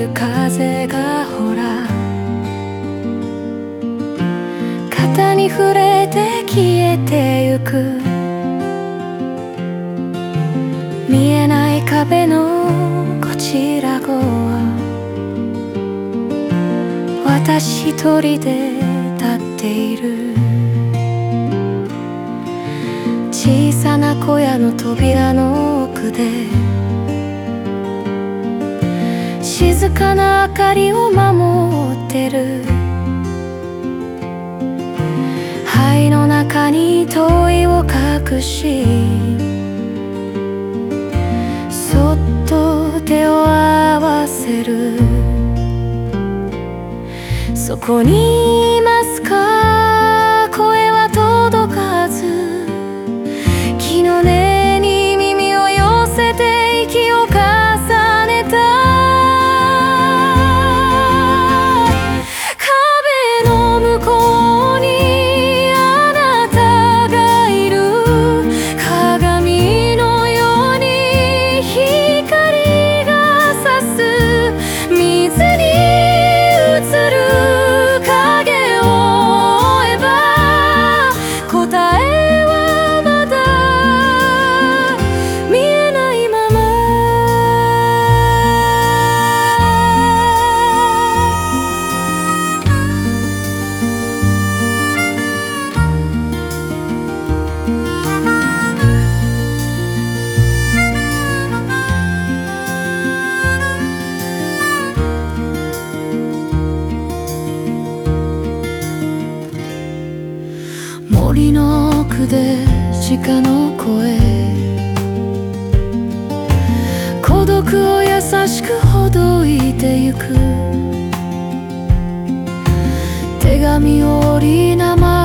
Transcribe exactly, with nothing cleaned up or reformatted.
る風がほら肩に触れて消えてゆく。見えない壁のこちら側、私一人で立っている。小さな小屋の扉の奥で静かな明かりを守ってる。灰の中に問いを隠し、そっと手を合わせる。そこにいますか、声は届かず、木の根に耳を寄せて息を重ねた。壁の向こうにあなたがいる。鏡のように光が差す。水に映る影を追えば答えはまだ見えないまま。森の奥で鹿の声、孤独を優しくほどいてゆく。手紙を折り名前